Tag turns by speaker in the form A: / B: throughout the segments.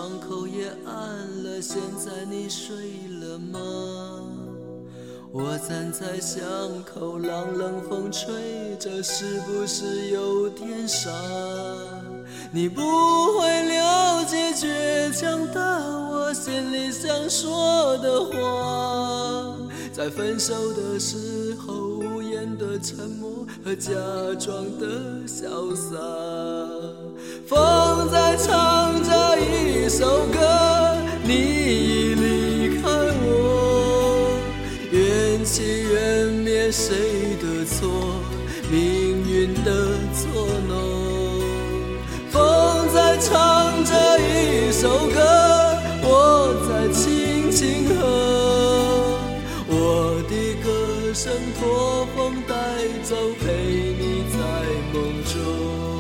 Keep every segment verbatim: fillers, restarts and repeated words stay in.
A: 窗口也暗了，现在你睡了吗？我站在巷口，让冷风吹着，是不是有点傻？你不会了解倔强的我心里想说的话，在分手的时候无言的沉默和假装的潇洒。风在唱着一首歌，你已离开我，缘起缘灭谁的错？命运的作弄。风在唱着一首歌，我在轻轻和我的歌声托风带走，陪你在梦中。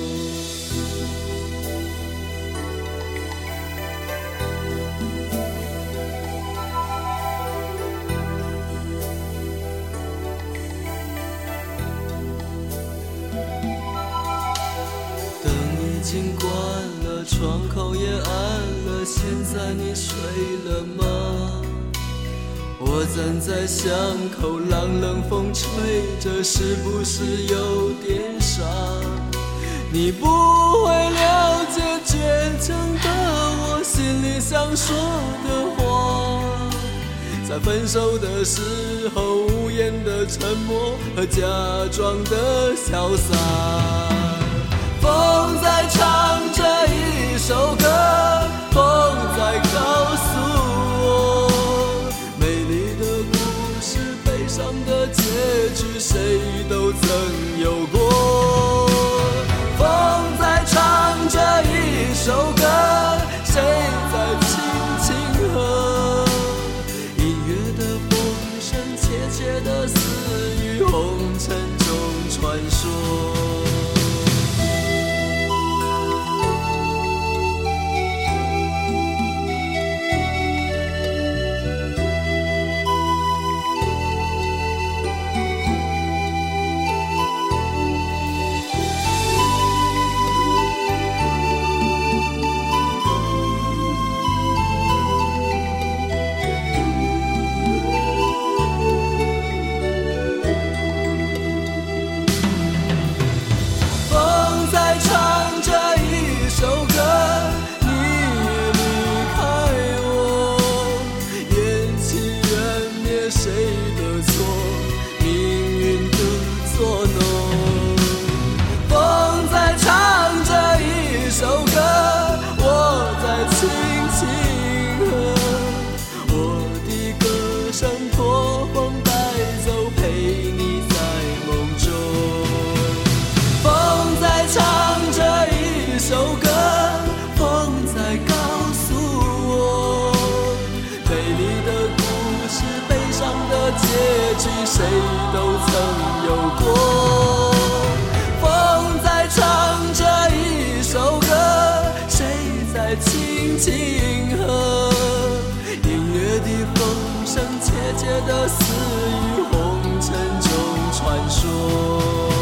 A: 已经关了，窗口也暗了，现在你睡了吗？我站在巷口，让冷风吹着，是不是有点傻？你不会了解倔强的我心里想说的话，在分手的时候无言的沉默和假装的潇洒。风在唱着一首歌，风在告诉我，美丽的故事，悲伤的结局，谁都曾有过。风在唱着一首歌，谁在轻轻和？音乐的风声，切切的私语，红尘中传说。结局谁都曾有过。风在唱着一首歌，谁在轻轻和？音乐的风声，切切的私语，红尘中传说。